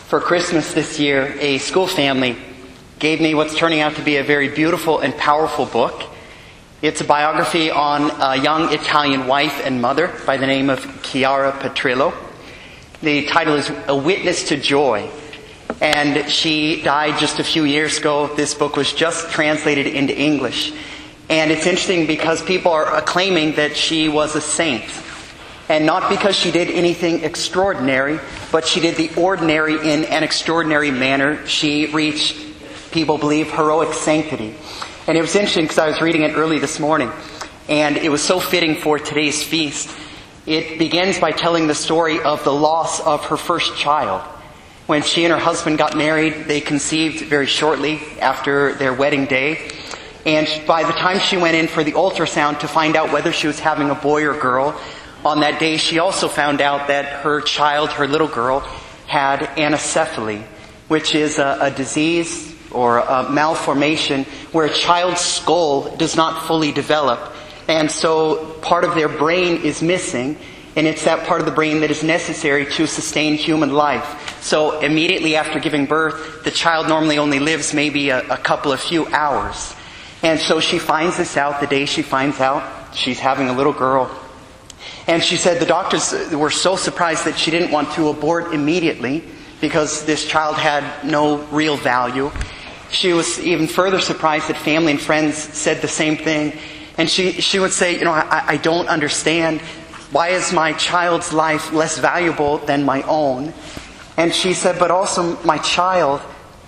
For Christmas this year, a school family gave me what's turning out to be a very beautiful and powerful book. It's a biography on a young Italian wife and mother by the name of Chiara Petrillo. The title is A Witness to Joy, and she died just a few years ago. This book was just translated into English. And it's interesting because people are acclaiming that she was a saint. And not because she did anything extraordinary, but she did the ordinary in an extraordinary manner. She reached, people believe, heroic sanctity. And it was interesting because I was reading it early this morning, and it was so fitting for today's feast. It begins by telling the story of the loss of her first child. When she and her husband got married, they conceived very shortly after their wedding day. And by the time she went in for the ultrasound to find out whether she was having a boy or girl, on that day she also found out that her child, her little girl, had anencephaly, which is a disease or a malformation where a child's skull does not fully develop. And so part of their brain is missing, and it's that part of the brain that is necessary to sustain human life. So immediately after giving birth, the child normally only lives maybe a few hours. And so she finds this out the day she finds out she's having a little girl. And she said the doctors were so surprised that she didn't want to abort immediately because this child had no real value. She was even further surprised that family and friends said the same thing. And she would say, I don't understand. Why is my child's life less valuable than my own? And she said, but also my child,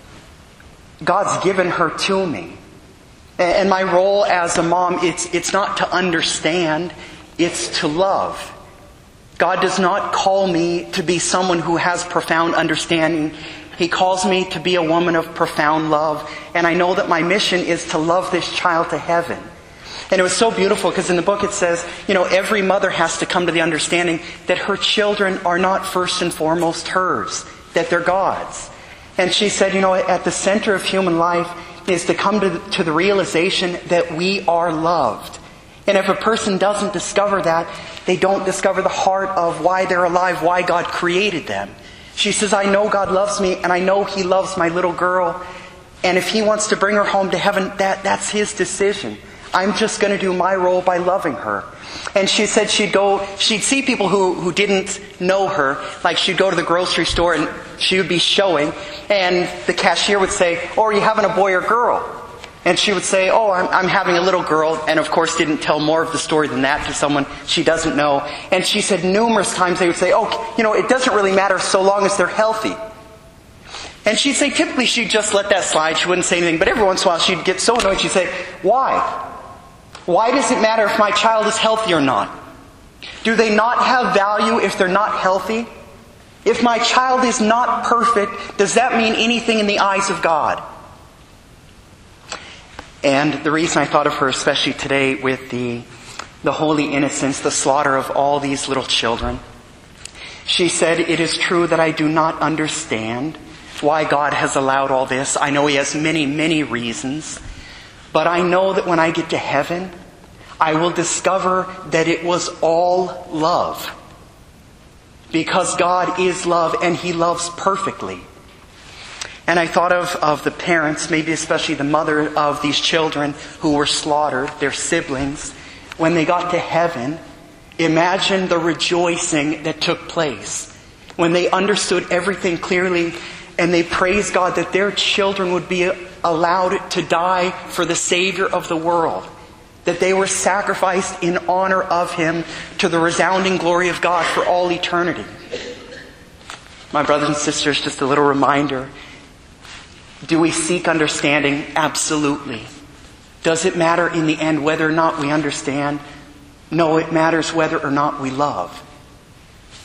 God's given her to me. And my role as a mom, it's not to understand, it's to love. God does not call me to be someone who has profound understanding. He calls me to be a woman of profound love. And I know that my mission is to love this child to heaven. And it was so beautiful because in the book it says, every mother has to come to the understanding that her children are not first and foremost hers, that they're God's. And she said, at the center of human life is to come to the realization that we are loved. And if a person doesn't discover that, they don't discover the heart of why they're alive, why God created them. She says, I know God loves me, and I know He loves my little girl. And if He wants to bring her home to heaven, that's His decision. I'm just going to do my role by loving her. And she said she'd see people who didn't know her. Like she'd go to the grocery store and she would be showing, and the cashier would say, are you having a boy or girl? And she would say, I'm having a little girl, and of course didn't tell more of the story than that to someone she doesn't know. And she said numerous times they would say, it doesn't really matter so long as they're healthy. And she'd say typically she'd just let that slide, she wouldn't say anything, but every once in a while she'd get so annoyed, she'd say, why? Why does it matter if my child is healthy or not? Do they not have value if they're not healthy? If my child is not perfect, does that mean anything in the eyes of God? And the reason I thought of her especially today with the holy innocents, the slaughter of all these little children, she said, it is true that I do not understand why God has allowed all this. I know He has many, many reasons. But I know that when I get to heaven, I will discover that it was all love. Because God is love and He loves perfectly. And I thought of the parents, maybe especially the mother of these children who were slaughtered, their siblings. When they got to heaven, imagine the rejoicing that took place. When they understood everything clearly and they praised God that their children would be allowed to die for the Savior of the world. That they were sacrificed in honor of Him to the resounding glory of God for all eternity. My brothers and sisters, just a little reminder. Do we seek understanding? Absolutely. Does it matter in the end whether or not we understand? No, it matters whether or not we love.